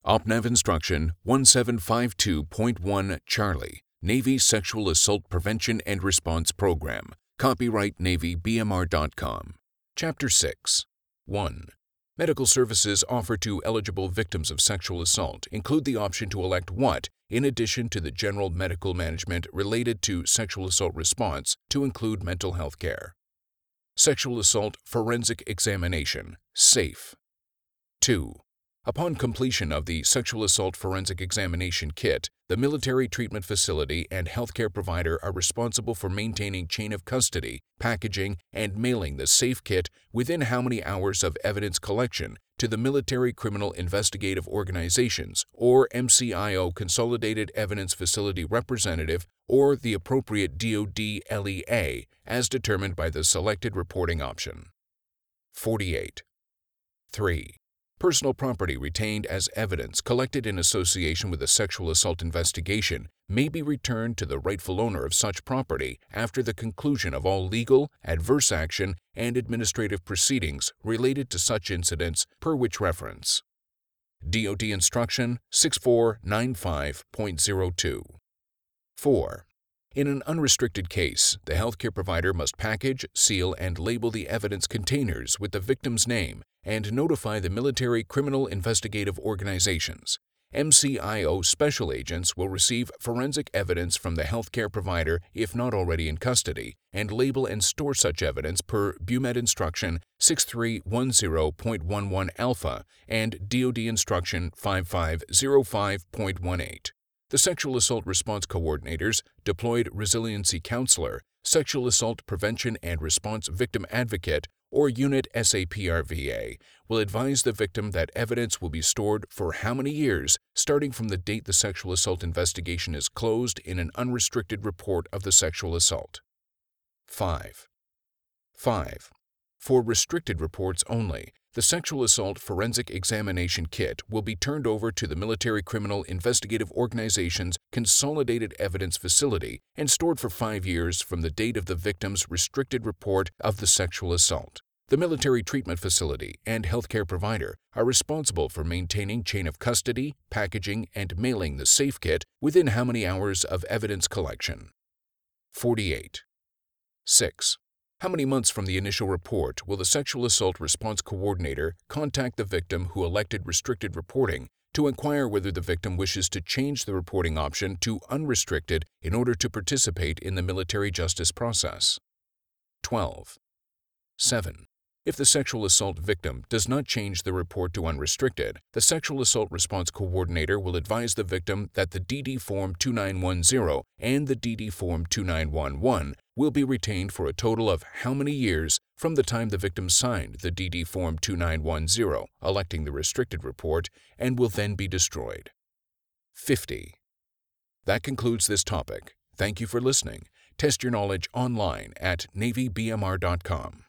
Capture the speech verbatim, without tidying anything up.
OPNAV Instruction one seven five two point one Charlie, Navy Sexual Assault Prevention and Response Program. Copyright Navy B M R dot com. Chapter six. one. Medical services offered to eligible victims of sexual assault include the option to elect what, in addition to the general medical management related to sexual assault response, to include mental health care. Sexual Assault Forensic Examination, SAFE. two. Upon completion of the Sexual Assault Forensic Examination Kit, the military treatment facility and healthcare provider are responsible for maintaining chain of custody, packaging, and mailing the SAFE Kit within how many hours of evidence collection to the Military Criminal Investigative Organizations or M C I O Consolidated Evidence Facility representative or the appropriate D O D L E A as determined by the selected reporting option. forty-eight. three. Personal property retained as evidence collected in association with a sexual assault investigation may be returned to the rightful owner of such property after the conclusion of all legal, adverse action, and administrative proceedings related to such incidents per which reference. D O D Instruction six four nine five point zero two. four. In an unrestricted case, the healthcare provider must package, seal, and label the evidence containers with the victim's name and notify the Military Criminal Investigative Organizations. M C I O special agents will receive forensic evidence from the healthcare provider if not already in custody, and label and store such evidence per B U M E D Instruction six three one zero point one one Alpha and D O D Instruction five five zero five point one eight. The Sexual Assault Response Coordinators, Deployed Resiliency Counselor, Sexual Assault Prevention and Response Victim Advocate, or Unit S A P R V A, will advise the victim that evidence will be stored for how many years, starting from the date the sexual assault investigation is closed in an unrestricted report of the sexual assault. five. five. For restricted reports only, the Sexual Assault Forensic Examination Kit will be turned over to the Military Criminal Investigative Organization's Consolidated Evidence Facility and stored for five years from the date of the victim's restricted report of the sexual assault. The military treatment facility and healthcare provider are responsible for maintaining chain of custody, packaging, and mailing the SAFE Kit within how many hours of evidence collection. forty-eight. six. How many months from the initial report will the Sexual Assault Response Coordinator contact the victim who elected restricted reporting to inquire whether the victim wishes to change the reporting option to unrestricted in order to participate in the military justice process? twelve. seven. If the sexual assault victim does not change the report to unrestricted, the Sexual Assault Response Coordinator will advise the victim that the D D Form two nine one zero and the D D Form two nine one one will be retained for a total of how many years from the time the victim signed the D D Form two nine one zero, electing the restricted report, and will then be destroyed. fifty. That concludes this topic. Thank you for listening. Test your knowledge online at Navy B M R dot com.